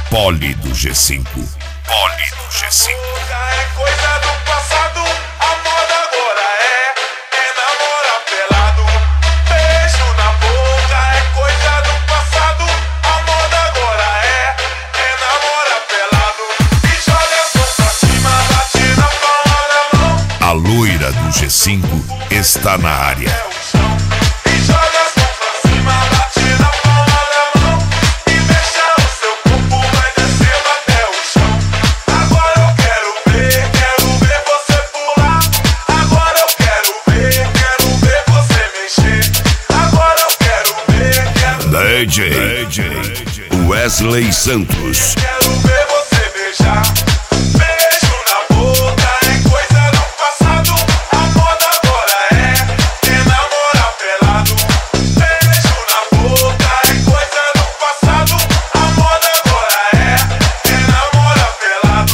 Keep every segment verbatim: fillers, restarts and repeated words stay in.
Poli do G cinco. Poli do G cinco. É coisa do passado, a moda agora é, é namorar pelado. Beijo na boca é coisa do passado, a moda agora é, é namorar pelado. E joga a mão pra cima, bate na palma da mão. A loira do G cinco está na área. D J, D J Wesley Santos. Quero ver você beijar. Beijo na boca é coisa do passado, a moda agora é, é namorar pelado. Beijo na boca é coisa do passado, a moda agora é, é namorar pelado.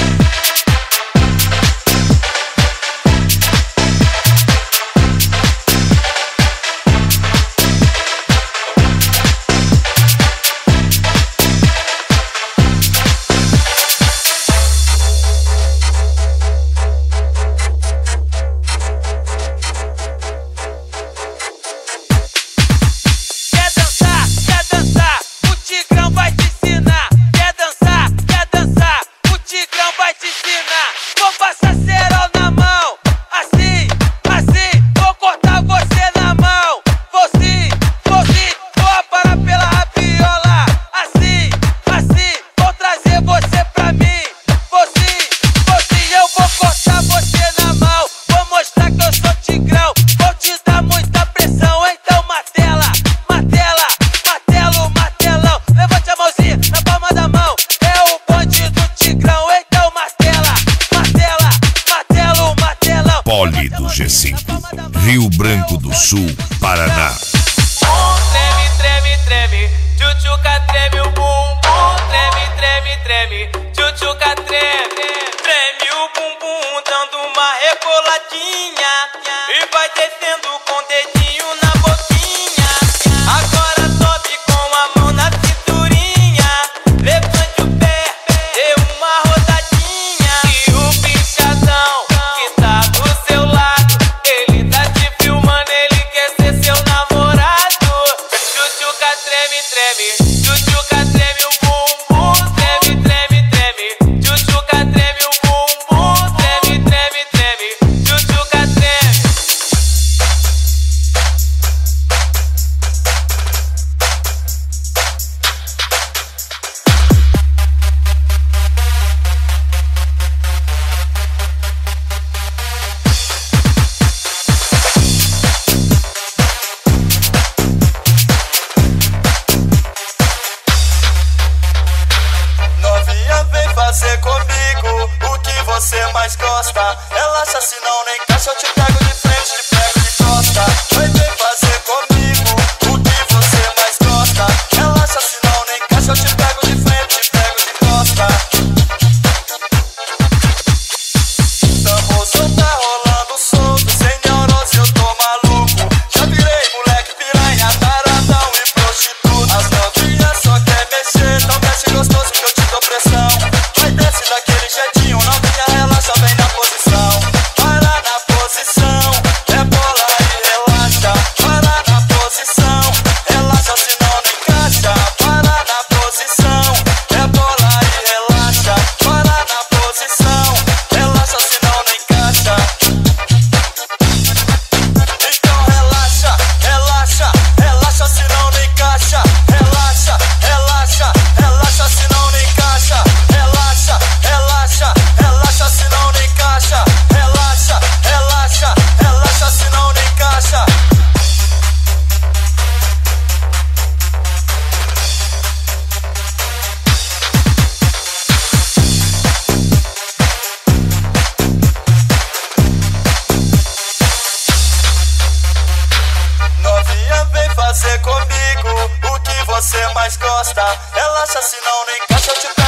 Poli do G cinco, Rio Branco do Sul, Paraná. Treme, treme, treme, tchutchuca treme o bumbum. Treme, treme, treme, tchutchuca treme. Treme o bumbum dando uma reboladinha e vai descendo com o dedinho na boquinha. Agora sobe com a mão na cinturinha. Levante o pé, dê uma rodadinha. E o bichadão que tá do seu lado, ele tá te filmando, ele quer ser seu namorado. Tchutchuca treme, treme, tchutchuca treme o bumbum. Treme, treme, treme, tchutchuca treme o bumbum. Treme, treme, treme, tchutchuca treme. Novinha, vem fazer comigo o que você mais gosta. Relaxa, senão nem caixa, eu te pego de frente, te pego de costa. Vai, vem fazer comigo o que você mais gosta. Relaxa, senão nem caixa, eu te pego de frente, te pego de costa. Tamoso tá rolando solto, sem neurose eu tô maluco. Já virei moleque piranha, taradão e prostituta. As novinhas só quer mexer, então mexe gostoso que eu te dou pressão. Vai desce daquele jeitinho, novinha relaxa, vem na posição. Para na posição, é bola e relaxa. Para na posição, relaxa senão não encaixa. Para na posição, é bola e relaxa. Para na posição, relaxa senão não encaixa. Então relaxa, relaxa, relaxa senão não encaixa. Relaxa, relaxa, relaxa senão não encaixa. Relaxa, relaxa, relaxa senão não encaixa. Relaxa, relaxa, relaxa senão não encaixa. Novinha, vem fazer comigo o que você mais gosta. Relaxa, senão não encaixa, eu te